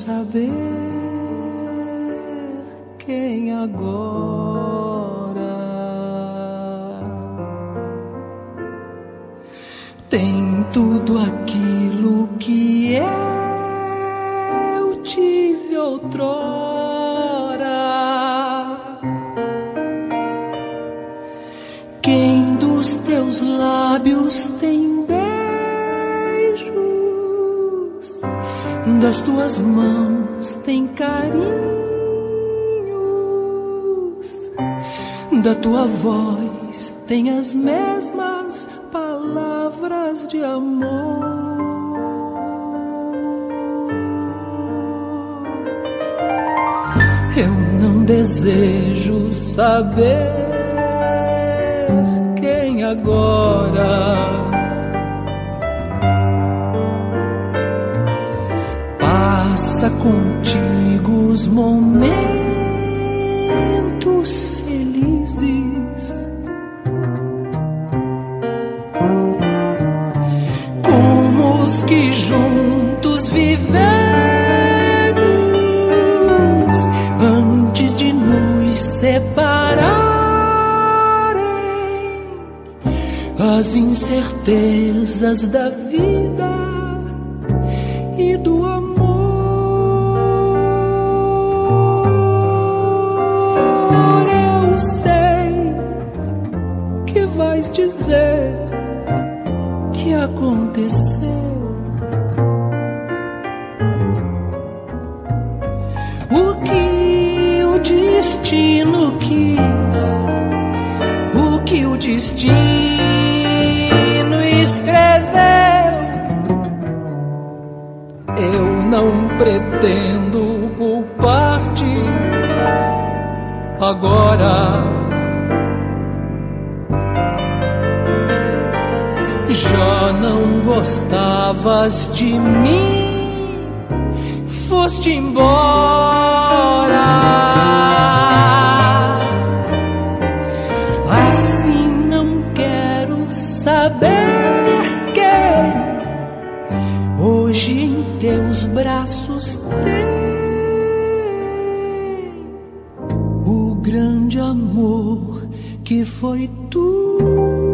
saber quem agora tem tudo aquilo que eu tive outrora. Quem dos teus lábios tem beijos, das tuas mãos tem carinhos, da tua voz tem as mesmas palavras de amor. Eu não desejo saber quem agora passa contigo os momentos felizes, como os que juntos vivemos antes de nos separarem. As incertezas da vida e do amor. Eu sei que vais dizer que aconteceu. O que o destino quis, o que o destino escreveu. Eu não pretendo culpar-te agora. Já não gostavas de mim, foste embora. Assim não quero saber quem hoje em teus braços tem o grande amor que foi tu.